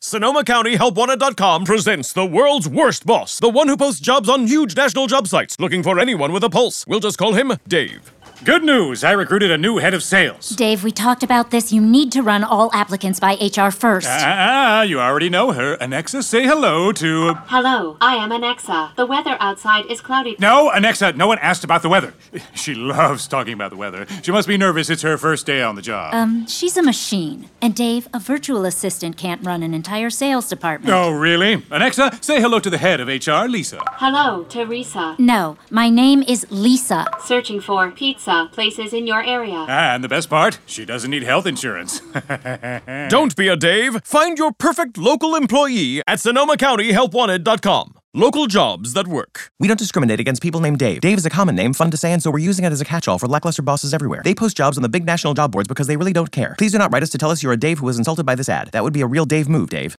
Sonoma County HelpWanted.com presents the world's worst boss, the one who posts jobs on huge national job sites, looking for anyone with a pulse. We'll just call him Dave. Good news! I recruited a new head of sales. Dave, we talked about this. You need to run all applicants by HR first. You already know her. Anexa, say hello to... Hello, I am Anexa. The weather outside is cloudy. No, Anexa, no one asked about the weather. She loves talking about the weather. She must be nervous. It's her first day on the job. She's a machine. And Dave, a virtual assistant can't run an entire sales department. Oh, really? Anexa, say hello to the head of HR, Lisa. Hello, Teresa. No, my name is Lisa. Searching for pizza places in your area. And the best part, she doesn't need health insurance. Don't be a Dave. Find your perfect local employee at SonomaCountyHelpWanted.com. Local jobs that work. We don't discriminate against people named Dave. Dave is a common name, fun to say, and so we're using it as a catch-all for lackluster bosses everywhere. They post jobs on the big national job boards because they really don't care. Please do not write us to tell us you're a Dave who was insulted by this ad. That would be a real Dave move, Dave.